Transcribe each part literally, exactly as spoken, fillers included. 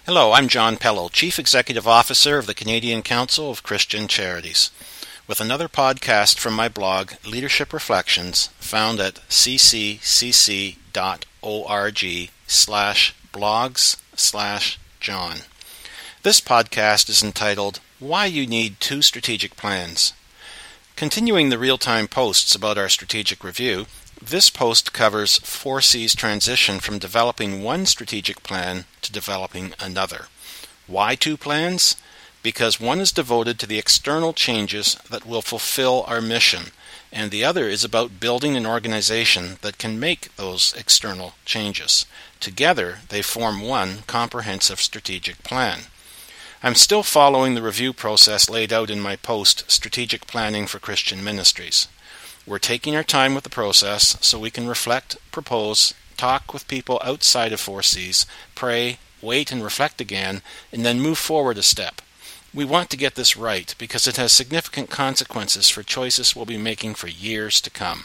Hello, I'm John Pello, Chief Executive Officer of the Canadian Council of Christian Charities, with another podcast from my blog, Leadership Reflections, found at ccc.org slash blogs slash John. This podcast is entitled, Why You Need Two Strategic Plans. Continuing the real-time posts about our strategic review, this post covers four C's transition from developing one strategic plan to developing another. Why two plans? Because one is devoted to the external changes that will fulfill our mission, and the other is about building an organization that can make those external changes. Together, they form one comprehensive strategic plan. I'm still following the review process laid out in my post, Strategic Planning for Christian Ministries. We're taking our time with the process so we can reflect, propose, talk with people outside of four C's, pray, wait and reflect again, and then move forward a step. We want to get this right because it has significant consequences for choices we'll be making for years to come.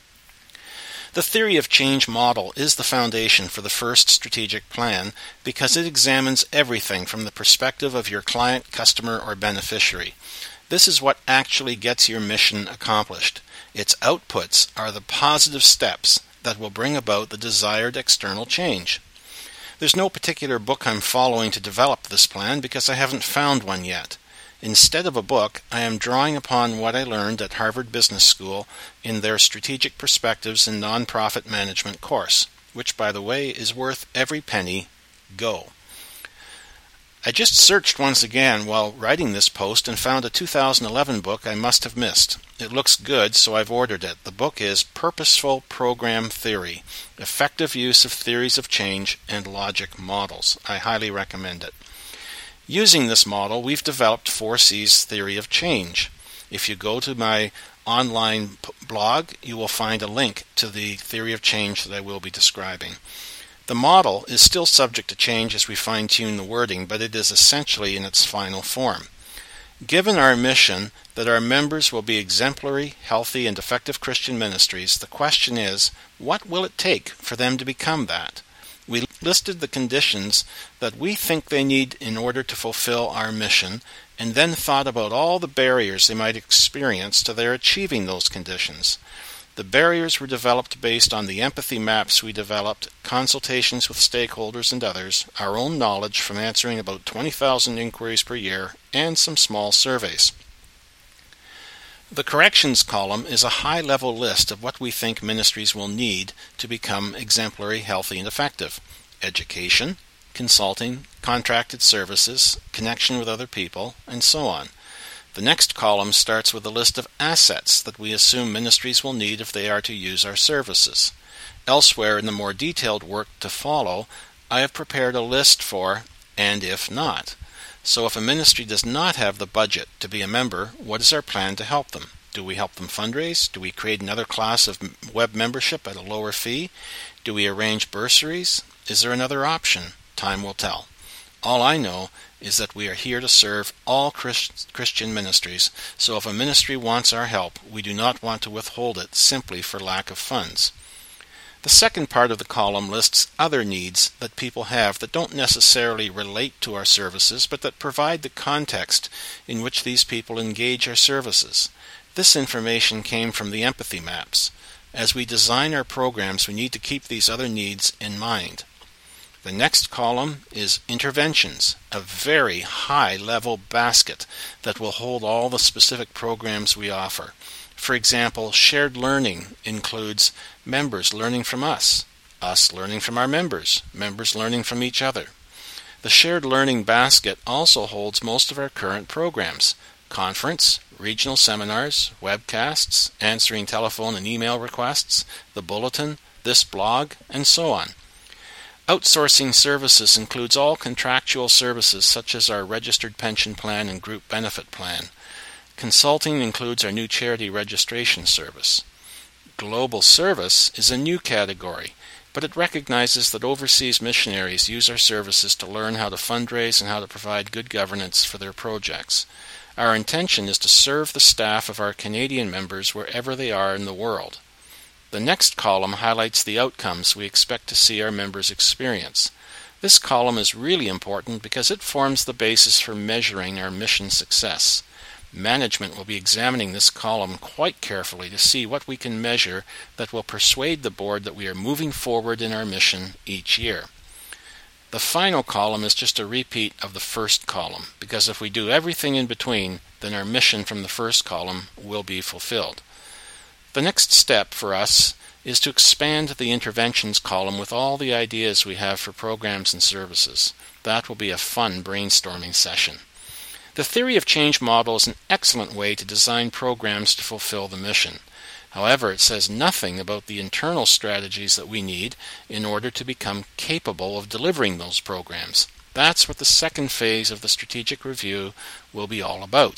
The theory of change model is the foundation for the first strategic plan because it examines everything from the perspective of your client, customer, or beneficiary. This is what actually gets your mission accomplished. Its outputs are the positive steps that will bring about the desired external change. There's no particular book I'm following to develop this plan because I haven't found one yet. Instead of a book, I am drawing upon what I learned at Harvard Business School in their Strategic Perspectives in Nonprofit Management course, which, by the way, is worth every penny. Go. I just searched once again while writing this post and found a two thousand eleven book I must have missed. It looks good, so I've ordered it. The book is Purposeful Program Theory, Effective Use of Theories of Change and Logic Models. I highly recommend it. Using this model, we've developed four C's theory of change. If you go to my online p- blog, you will find a link to the theory of change that I will be describing. The model is still subject to change as we fine-tune the wording, but it is essentially in its final form. Given our mission that our members will be exemplary, healthy, and effective Christian ministries, the question is, what will it take for them to become that? We listed the conditions that we think they need in order to fulfill our mission, and then thought about all the barriers they might experience to their achieving those conditions. The barriers were developed based on the empathy maps we developed, consultations with stakeholders and others, our own knowledge from answering about twenty thousand inquiries per year, and some small surveys. The corrections column is a high-level list of what we think ministries will need to become exemplary, healthy, and effective. Education, consulting, contracted services, connection with other people, and so on. The next column starts with a list of assets that we assume ministries will need if they are to use our services. Elsewhere in the more detailed work to follow, I have prepared a list for and if not. So if a ministry does not have the budget to be a member, what is our plan to help them? Do we help them fundraise? Do we create another class of web membership at a lower fee? Do we arrange bursaries? Is there another option? Time will tell. All I know is that we are here to serve all Christ- Christian ministries, so if a ministry wants our help, we do not want to withhold it simply for lack of funds. The second part of the column lists other needs that people have that don't necessarily relate to our services, but that provide the context in which these people engage our services. This information came from the empathy maps. As we design our programs, we need to keep these other needs in mind. The next column is interventions, a very high-level basket that will hold all the specific programs we offer. For example, shared learning includes members learning from us, us learning from our members, members learning from each other. The shared learning basket also holds most of our current programs: conference, regional seminars, webcasts, answering telephone and email requests, the bulletin, this blog, and so on. Outsourcing services includes all contractual services such as our registered pension plan and group benefit plan. Consulting includes our new charity registration service. Global service is a new category, but it recognizes that overseas missionaries use our services to learn how to fundraise and how to provide good governance for their projects. Our intention is to serve the staff of our Canadian members wherever they are in the world. The next column highlights the outcomes we expect to see our members experience. This column is really important because it forms the basis for measuring our mission success. Management will be examining this column quite carefully to see what we can measure that will persuade the board that we are moving forward in our mission each year. The final column is just a repeat of the first column, because if we do everything in between, then our mission from the first column will be fulfilled. The next step for us is to expand the interventions column with all the ideas we have for programs and services. That will be a fun brainstorming session. The theory of change model is an excellent way to design programs to fulfill the mission. However, it says nothing about the internal strategies that we need in order to become capable of delivering those programs. That's what the second phase of the strategic review will be all about.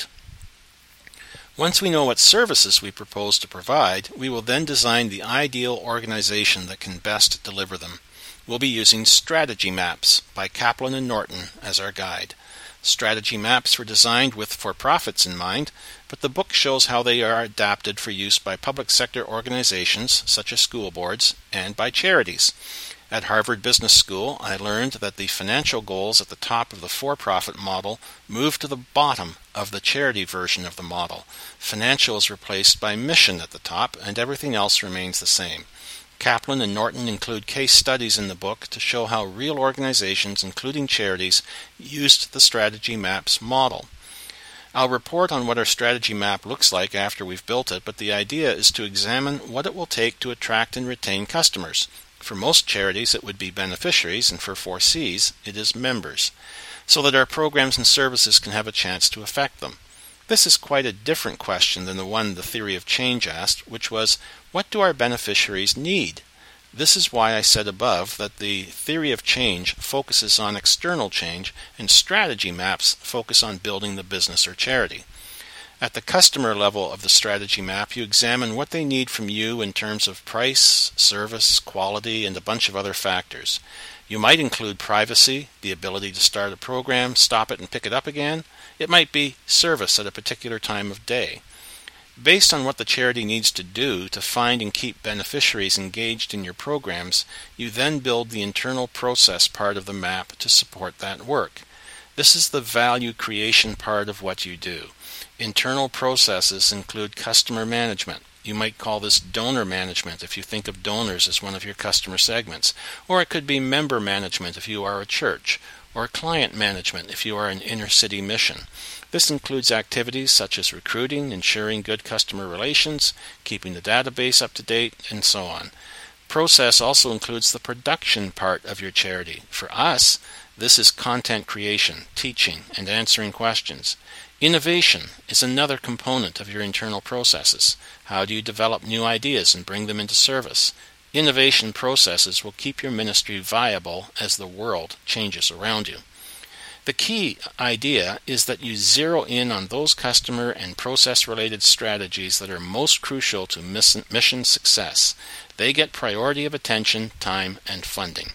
Once we know what services we propose to provide, we will then design the ideal organization that can best deliver them. We'll be using Strategy Maps by Kaplan and Norton as our guide. Strategy maps were designed with for-profits in mind, but the book shows how they are adapted for use by public sector organizations, such as school boards, and by charities. At Harvard Business School, I learned that the financial goals at the top of the for-profit model move to the bottom of the charity version of the model. Financial is replaced by mission at the top, and everything else remains the same. Kaplan and Norton include case studies in the book to show how real organizations, including charities, used the Strategy Maps model. I'll report on what our strategy map looks like after we've built it, but the idea is to examine what it will take to attract and retain customers. For most charities, it would be beneficiaries, and for four C's, it is members, so that our programs and services can have a chance to affect them. This is quite a different question than the one the theory of change asked, which was, what do our beneficiaries need? This is why I said above that the theory of change focuses on external change and strategy maps focus on building the business or charity. At the customer level of the strategy map, you examine what they need from you in terms of price, service, quality, and a bunch of other factors. You might include privacy, the ability to start a program, stop it, and pick it up again. It might be service at a particular time of day. Based on what the charity needs to do to find and keep beneficiaries engaged in your programs, you then build the internal process part of the map to support that work. This is the value creation part of what you do. Internal processes include customer management. You might call this donor management if you think of donors as one of your customer segments, or it could be member management if you are a church, or client management if you are an inner-city mission. This includes activities such as recruiting, ensuring good customer relations, keeping the database up to date, and so on. Process also includes the production part of your charity. For us, this is content creation, teaching, and answering questions. Innovation is another component of your internal processes. How do you develop new ideas and bring them into service? Innovation processes will keep your ministry viable as the world changes around you. The key idea is that you zero in on those customer and process-related strategies that are most crucial to mission success. They get priority of attention, time, and funding.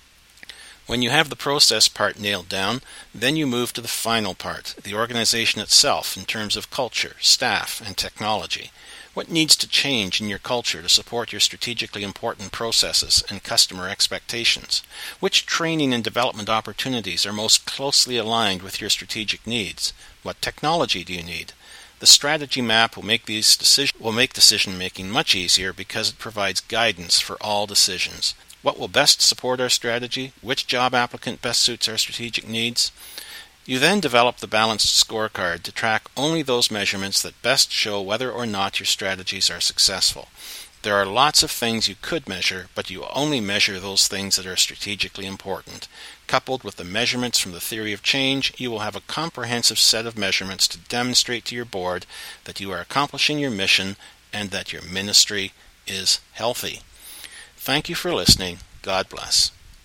When you have the process part nailed down, then you move to the final part, the organization itself in terms of culture, staff, and technology. What needs to change in your culture to support your strategically important processes and customer expectations? Which training and development opportunities are most closely aligned with your strategic needs? What technology do you need? The strategy map will make these decision will make decision making much easier because it provides guidance for all decisions. What will best support our strategy? Which job applicant best suits our strategic needs? You then develop the balanced scorecard to track only those measurements that best show whether or not your strategies are successful. There are lots of things you could measure, but you only measure those things that are strategically important. Coupled with the measurements from the theory of change, you will have a comprehensive set of measurements to demonstrate to your board that you are accomplishing your mission and that your ministry is healthy. Thank you for listening. God bless.